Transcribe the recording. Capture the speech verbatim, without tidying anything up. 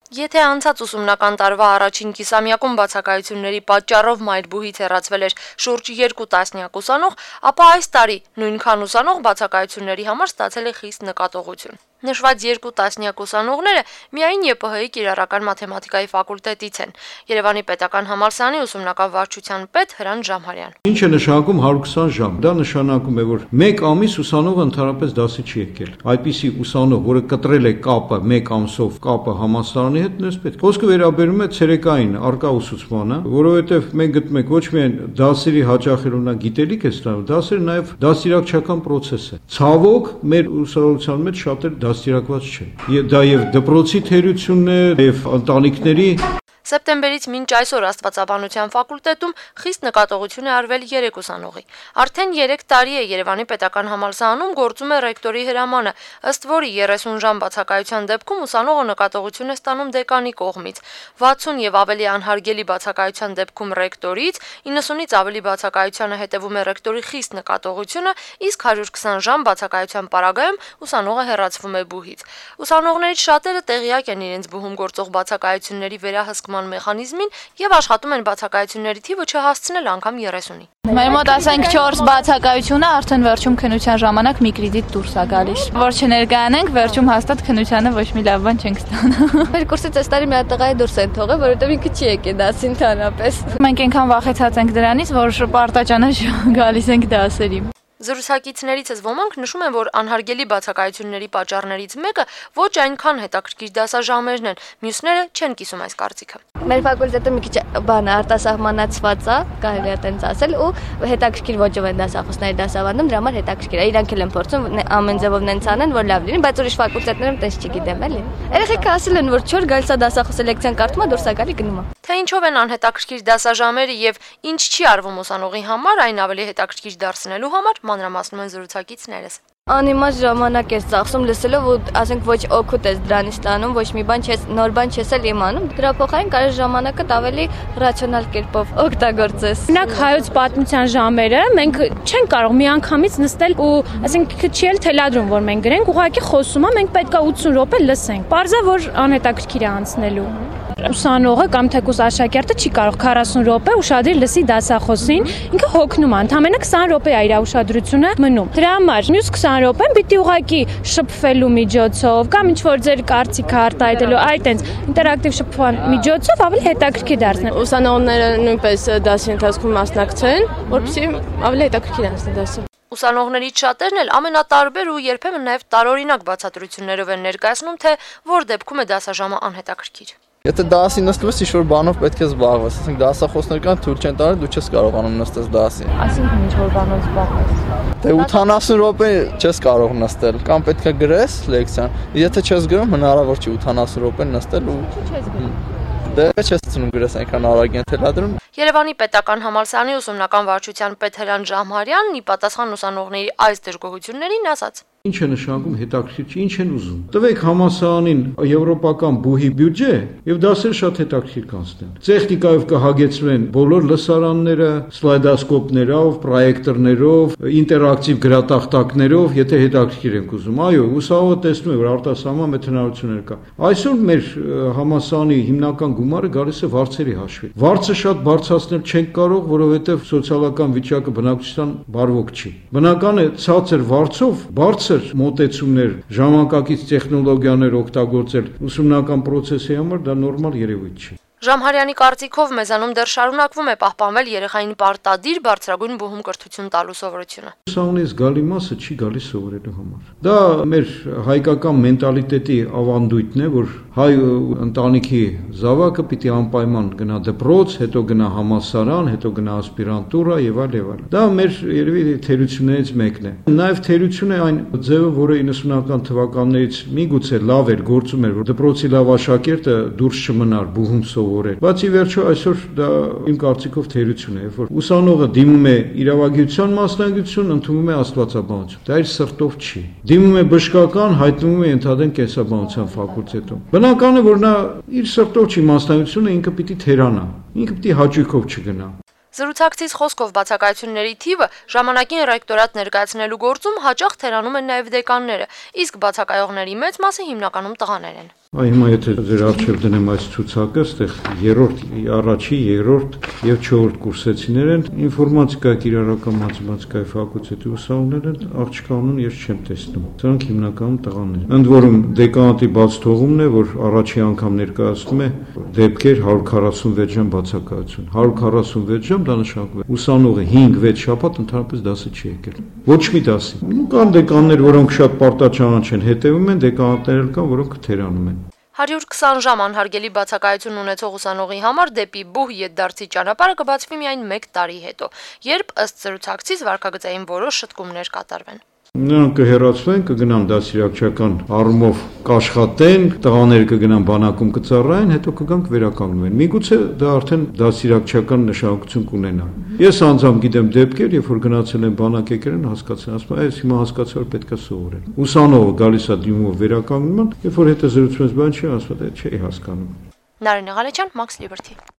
Եթե անցած ուսումնական տարվա առաջին կիսամյակում բացակայությունների պատճառով մայրբուհից հեռացվել էր շուրջ երկու տասնյակ ուսանող, ապա այս տարի նույնքան ուսանող բացակայությունների համար ստացել է խիստ նկատողություն։ Նշված երկու տասնյակ ուսանողները միայն Ե Պ Հ-ի կիրառական մաթեմատիկայի ֆակուլտետից են։ Երևանի պետական համալսարանի ուսումնական վարչության պետ Հրանտ Ժամհարյան։ Ինչ է նշանակում հարյուր քսան ժամ։ Դա նշանակում է, որ մեկ ամիս ուսանողը ընդհանրապես դասի չի եկել։ Այդպիսի ուսանող, որը կտրել է կապը մեկ ամսով կապը համալսարանի հետ, նույնպես պետք։ Խոսքը վերաբերում է ցերեկային արկա ուսուցմանը, որովհետև մենք գտնում ենք ոչ միայն դասերի հաճախելունակ գիտելիք է ստանում, դասերը նաև դաստիարակչական process է։ Ցավոք, մեր ուսանողության մեջ շատեր դաստիարակված չեն։ Դա եւ դպրոցի թերությունն է, եւ ընտանիքների Սեպտեմբերից մինչ այսօր Աստվածաբանության ֆակուլտետում խիստ նկատողություն է արվել երեք ուսանողի։ Արդեն երեք տարի է Երևանի պետական համալսարանում գործում է ռեկտորի հրամանը, ըստ որի երեսուն ժամ բացակայության դեպքում ուսանողը նկատողություն է ստանում դեկանի կողմից, վաթսուն եւ ավելի անհարգելի բացակայության դեպքում ռեկտորից, իննսունից ավելի բացակայությանը հետևում է ռեկտորի խիստ նկատողությունը, իսկ հարյուր քսան ժամ բացակայության պարագայում ուսանողը հեռացվում է բուհից։ Ուսանողներից շատերը տեղյակ են իրենց բուհում գործող բացակայությունների վերահսկման մեխանիզմին եւ աշխատում են բացակայությունների թիվը չհասցնել անգամ երեսունի։ Մեր մոտ ասենք չորս բացակայությունը արդեն վերջում քննության ժամանակ մի կրեդիտ դուրս է գալիս։ Որ չներկայանենք, վերջում հաստատ քննությանը ոչ մի լավ բան չենք ստանա։ Մեր կուրսից այս տարի մի հատ տղայի դուրս են թողել, որովհետեւ ինքը չի եկել դասին ընդհանրապես։ Մենք այնքան վախեցած ենք դրանից, որ պարտաճանաչ գալիս ենք դասերի։ Զրուցակիցներիցս ոմանք նշում են, որ անհարգելի բացակայությունների պատճառներից մեկը ոչ այնքան հետաքրքիր դասաժամերն են, մյուսները չեն կիսում այս կարծիքը։ Մեր ֆակուլտետը մի քիչ բան արտասահմանացված է, կարելի է տենց ասել, ու հետաքրքիր ոճով են դասախոսների դասավանդում, դրա համար հետաքրքիր է։ Իրանք էլ են փորձում ամեն ձևով նենց անեն, որ լավ լինի, բայց ուրիշ ֆակուլտետներում տենց չգիտեմ էլի։ Երեխեքը ասել են, որ չոր գալիս է դասախոսը լեկցիան կարդում է, դուրս է գալի գնում է։ Թե ինչով են անհետաքրքիր դասաժամերը եւ ինչ չի արվում ուսանողի համար, այն ավելի հետաքրքիր դարձնելու համար մանրամասնում են զրուցակիցներս։ Անիմաց ժամանակ ես ծախսում լսելով ու ասենք ոչ օգուտ ես դրանից ստանում, ոչ մի բան չես նոր բան չես էլ իմանում, դրա փոխարեն կարող ժամանակը ավելի ռացիոնալ կերպով օգտագործես։ Օրինակ հայոց պատմության ժամերը մենք չենք կարող միանգամից նստել ու ասենք չի էլ թելադրում, որ մենք գրենք, ուղղակի խոսում է, մենք պետք է ութսուն րոպե լսենք։ Պարզա որ անհետաքրքիր է անցնելու։ Ուսանողը կամ թեկուզ աշակերտը չի կարող քառասուն րոպե ուշադրի լսի դասախոսին, ինքը հոգնում է, ընդամենը քսան րոպե է իր ուշադրությունը մնում։ Դրա համար մյուս քսան րոպեն պիտի ուղղակի շփվելու միջոցով կամ ինչ որ ձեր կարծիքը արտահայտելու այդ այնց ինտերակտիվ շփման միջոցով ավելի հետաքրքիր դարձնել։ Ուսանողները նույնպես դասի ընթացքում մասնակցեն, որպեսզի ավելի հետաքրքիր անցնի դասը։ Ուսանողներից շատերն էլ ամենատարբեր ու երբեմն նաև տարօրինակ բացատրություններով են ներկայացնում, թե որ դեպքում է դասաժամը անհետաքրքիր։ Եթե դասի նստում ես, ինչ-որ բանով պետք է զբաղվես, ասենք դասախոսներ կան, թույլ չեն տալիս, դու չես կարողանում նստես դասի։ Այսինքն ինչ-որ բանով զբաղվես։ Դե ութանասուն րոպե չես կարող նստել, կամ պետք է գրես լեկցիան։ Եթե չես գրում, հնարավոր չի ութանասուն րոպե նստել ու չես գրում։ Դե չես ցնում գրես այնքան արագ են թելադրում։ Երևանի պետական համալսարանի ուսումնական վարչության պետ Հրանտ Ժամհարյանն ի պատասխան ուսանողների այս դժգոհություններին ասաց. Ինչ է նշանակում հետաքրքիր չի, ինչ են ուզում։ Տվեք համալսարանին եվրոպական բուհի բյուջե եւ դասերը շատ հետաքրքիր կանցնեն։ Տեխնիկայով կհագեցվեն բոլոր լսարանները, սլայդասկոպներով, պրոյեկտորներով, ինտերակտիվ գրատախտակներով, եթե հետաքրքիր ենք ուզում։ Այո, ուսանողը տեսնում է, որ արտասահման մեծ հնարավորություններ կա։ Այսօր մեր համալսարանի հիմնական գումարը գալիս է վարձերի հաշվին։ Վարձը շատ բարձրացնել չենք կարող, որովհետեւ սոցիալական վիճակը բնակչության բարվոք չի։ Բնական է ցածր վարձով բարձր մոտեցումներ, ժամանակակից տեխնոլոգիաներ օգտագործել ուսումնական process-ի համար դա նորմալ երևույթ չի։ Ժամհարյանի կարծիքով մեզանում դեռ շարունակվում է պահպանվել երեխային պարտադիր բարձրագույն բուհում կրթություն տալու սովորությունը։ Ուսանողի զգալի մասը չի գալիս սովորելու համար։ Դա մեր հայկական մենտալիտետի ավանդույթն է, որ հայ ընտանիքի զավակը պիտի անպայման գնա դպրոց, հետո գնա համալսարան, հետո գնա ասպիրանտուրա եւ այլ եւ այլ։ Դա մեր երևի թերություններից մեկն է։ Նաեւ թերություն է այն ձևը, որը իննսունական թվականներից միգուցե լավ էր գործում էր, որ դպրոցի լավ աշակերտը դուրս չմնար բուհում սովորել։ Բայց ի վերջո այսօր դա իմ կարծիքով թերություն է, որ ուսանողը դիմում է իրավագիտության մասնագիտություն, ընդունում է աստվածաբանություն։ Դա իր սրտով չի։ Դիմում է բժշկական, հայտնվում է ընդհանրեն կենսաբանության ֆակուլտետում։ Բնական է, որ նա իր սրտով չի մասնագիտությունը, ինքը պիտի թերանա, ինքը պիտի հաճույքով չգնա։ Զրուցակցից խոսքով բացակայությունների թիվը ժամանակին ռեկտորատ ներկայացնելու գործում հաճախ թերանում են նաև դեկանները, իսկ բացակայողների մեծ մասը հիմնականում տղաներ են։ Այ հիմա եթե ձեր առջև դնեմ այս ցուցակը, այստեղ երրորդ, առաջի, երրորդ եւ չորրորդ կուրսեցիներ են, ինֆորմատիկա, կիրառական մաթեմատիկայի ֆակուլտետի ուսանողներ են, աղջկանուն ես չեմ տեսնում։ Սրանք հիմնականում տղաներ են։ Ընդ որում դեկանատի բաց թողումն է, որ առաջի անգամ ներկայացնում է դեպքեր հարյուր քառասունվեց ժամ բացակայություն։ հարյուր քառասունվեց ժամ դա նշանակում է ուսանողը հինգ-վեց շաբաթ ընդհանրապես դասը չի եկել։ Ոչ մի դասի։ Կան դեկաններ, որոնք շատ պարտաճանաչ են, հետևում են, դեկանատներ կան, որոնք թերանում են։ հարյուր քսան ժամ անհարգելի բացակայություն ունեցող ուսանողի համար դեպի բուհ ետդարձի ճանապարհը կբացվի միայն մեկ տարի հետո, երբ ըստ զրուցակցից վարքագծային որոշ շտկումներ կատարվեն։ Նրանք կհեռացվեն, կգնան դասիրակչական առումով կաշխատեն, տղաները կգնան բանակում կծառայեն, հետո կգանք վերականգնվեն։ Միգուցե դա արդեն դասիրակչական նշանակություն կունենա։ Ես անձամբ գիտեմ դեպքեր, երբ որ գնացել են բանակ եկել են, հասկացել, ասում են, այս հիմա հասկացա, որ պետք է սովորեն։ Ուսանողը գալիս է դիմումով վերականգնման, երբ որ հետո զրուցում ես, բան չի ասում, չէի հասկանում։ Նարինե Ղալեջյան, Max Liberty։